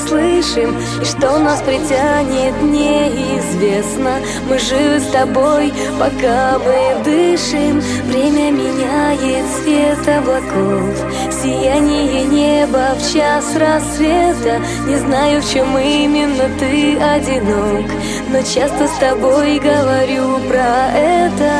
слышим, и что нас притянет, неизвестно. Мы живы с тобой, пока мы дышим. Время меняет цвет облаков, сияние неба в час рассвета. Не знаю, в чем именно ты одинок, но часто с тобой говорю про это.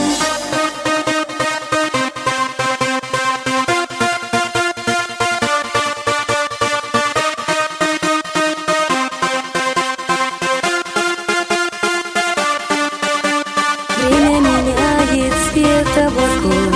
Время меняет цвет облаков.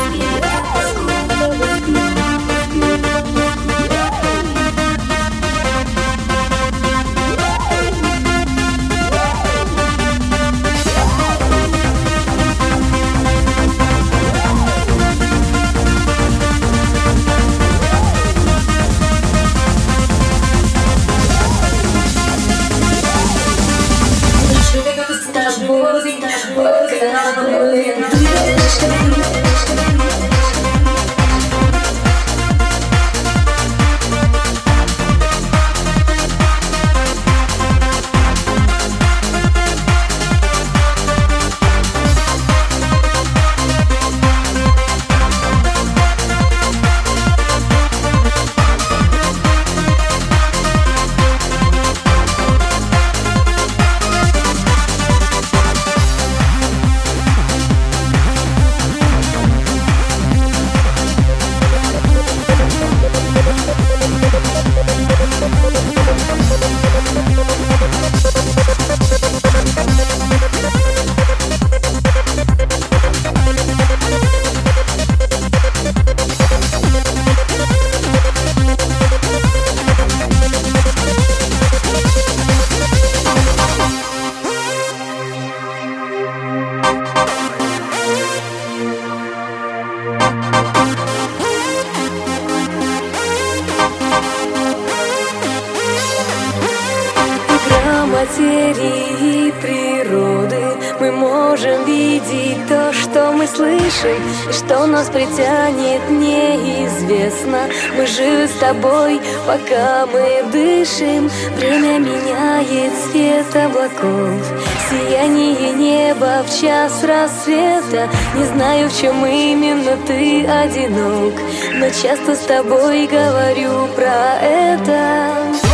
Материи и природы мы можем видеть то, что мы слышим, и что нас притянет, неизвестно. Мы живы с тобой, пока мы дышим. Время меняет цвет облаков, сияние неба в час рассвета. Не знаю, в чем именно ты одинок, но часто с тобой говорю про это.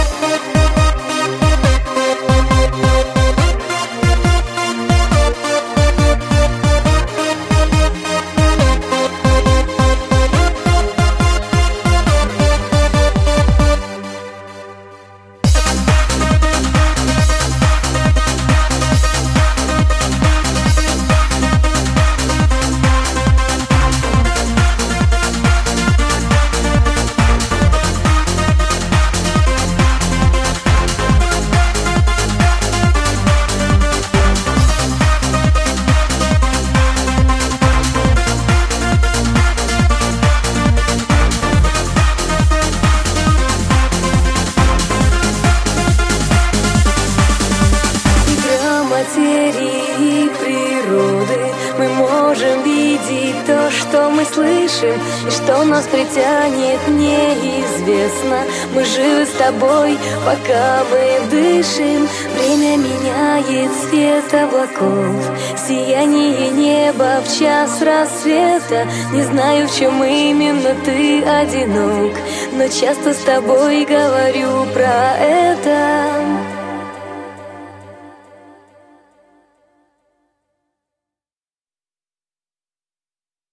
Материи и природы мы можем видеть то, что мы слышим, и что нас притянет, неизвестно. Мы живы с тобой, пока мы дышим. Время меняет цвет облаков, сияние неба в час рассвета. Не знаю, в чем именно ты одинок, но часто с тобой говорю про это.